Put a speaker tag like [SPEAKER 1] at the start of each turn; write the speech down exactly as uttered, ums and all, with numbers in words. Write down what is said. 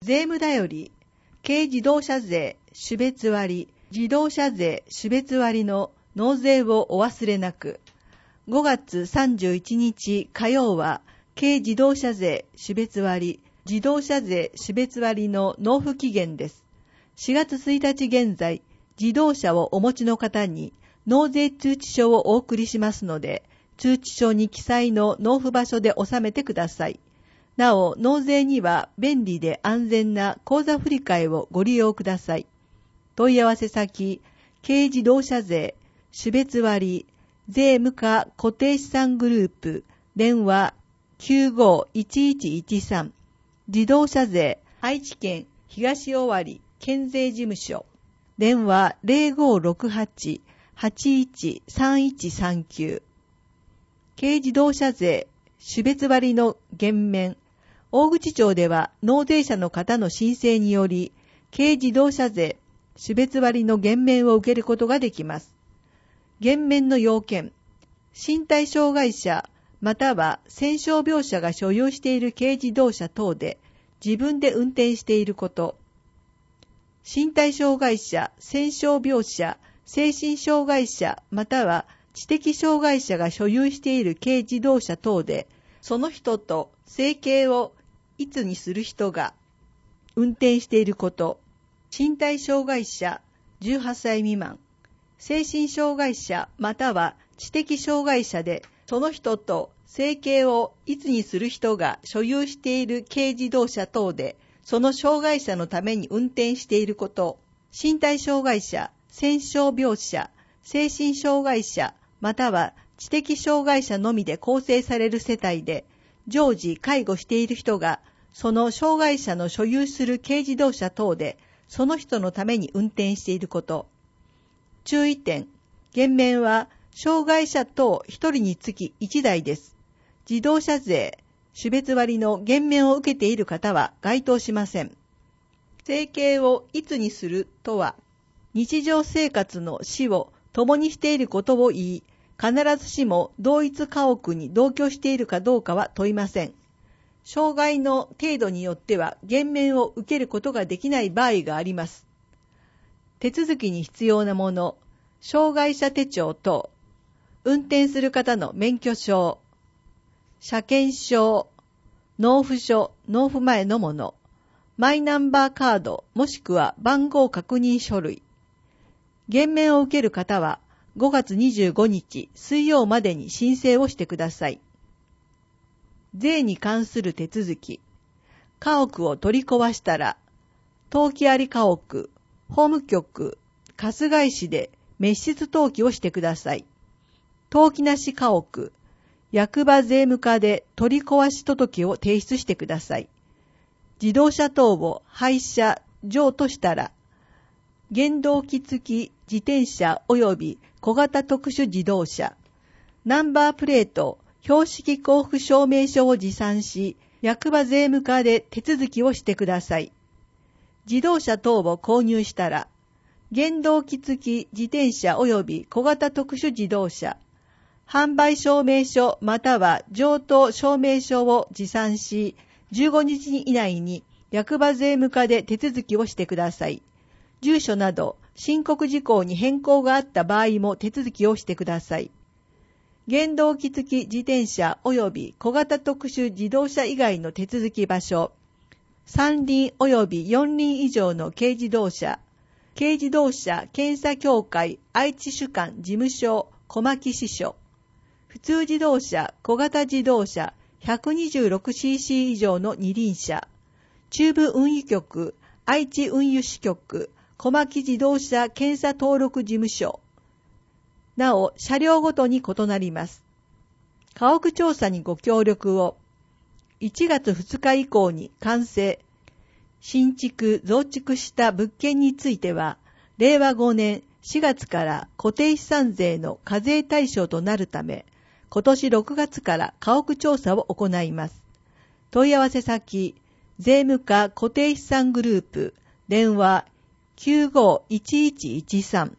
[SPEAKER 1] 税務だより、軽自動車税種別割、自動車税種別割の納税をお忘れなく。ごがつさんじゅういちにち火曜は、軽自動車税種別割、自動車税種別割の納付期限です。しがつついたち現在、自動車をお持ちの方に納税通知書をお送りしますので、通知書に記載の納付場所で納めてください。なお、納税には便利で安全な口座振替をご利用ください。問い合わせ先、軽自動車税種別割、税務課固定資産グループ、電話 きゅうごいちいちいちさん、自動車税愛知県東尾張県税事務所、電話 ゼロごろくはち はちいちさんいちさんきゅう。軽自動車税種別割の減免、大口町では納税者の方の申請により、軽自動車税種別割の減免を受けることができます。減免の要件、身体障害者または戦傷病者が所有している軽自動車等で自分で運転していること、身体障害者、戦傷病者、精神障害者または知的障害者が所有している軽自動車等で、その人と生計を一にする人が運転していること、身体障害者じゅうはっさい未満、精神障害者または知的障害者で、その人と生計を一にする人が所有している軽自動車等で、その障害者のために運転していること、身体障害者、戦傷病者、精神障害者または知的障害者のみで構成される世帯で、常時介護している人が、その障害者の所有する軽自動車等で、その人のために運転していること。注意点、減免は、障害者等ひとりにつきいちだいです。自動車税種別割の減免を受けている方は該当しません。生計をいつにするとは、日常生活の死を共にしていることを言い、必ずしも同一家屋に同居しているかどうかは問いません。障害の程度によっては減免を受けることができない場合があります。手続きに必要なもの、障害者手帳等、運転する方の免許証、車検証、納付書、納付前のもの、マイナンバーカードもしくは番号確認書類。減免を受ける方はごがつにじゅうごにち水曜までに申請をしてください。税に関する手続き。家屋を取り壊したら、登記あり家屋、法務局、春日井市で滅失登記をしてください。登記なし家屋、役場税務課で取り壊し届を提出してください。自動車等を廃車、譲渡したら、原動機付き自転車及び小型特殊自動車、ナンバープレート、標識交付証明書を持参し、役場税務課で手続きをしてください。自動車等を購入したら、原動機付き自転車及び小型特殊自動車、販売証明書または譲渡証明書を持参し、じゅうごにち以内に役場税務課で手続きをしてください。住所など申告事項に変更があった場合も手続きをしてください。原動機付き自転車及び小型特殊自動車以外の手続き場所、三輪及び四輪以上の軽自動車、軽自動車検査協会愛知主管事務所小牧支所、普通自動車小型自動車 ひゃくにじゅうろくシーシー 以上の二輪車、中部運輸局愛知運輸支局小牧自動車検査登録事務所。なお、車両ごとに異なります。家屋調査にご協力を。いちがつふつか以降に完成、新築・増築した物件については、れいわごねんしがつから固定資産税の課税対象となるため、今年ろくがつから家屋調査を行います。問い合わせ先、税務課固定資産グループ、電話 きゅうごいちいちいちさん